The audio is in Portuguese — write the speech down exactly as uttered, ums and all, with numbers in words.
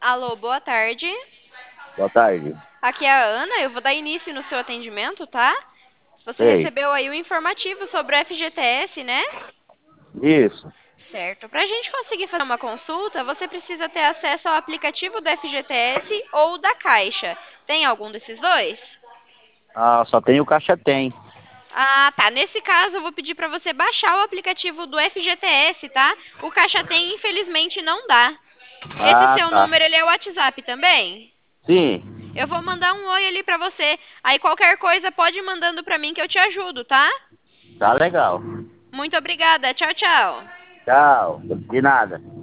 Alô, boa tarde. Boa tarde. Aqui é a Ana, eu vou dar início no seu atendimento, tá? Você Sei. recebeu aí o informativo sobre o F G T S, né? Isso. Certo. Para a gente conseguir fazer uma consulta, você precisa ter acesso ao aplicativo do F G T S ou da Caixa. Tem algum desses dois? Ah, só tem o Caixa Tem. Ah, tá. Nesse caso, eu vou pedir para você baixar o aplicativo do F G T S, tá? O Caixa Tem, infelizmente, não dá. Esse Ah, seu tá. número, ele é o WhatsApp também? Sim. Eu vou mandar um oi ali pra você. Aí qualquer coisa pode ir mandando pra mim que eu te ajudo, tá? Tá legal. Muito obrigada. Tchau, tchau. Tchau. De nada.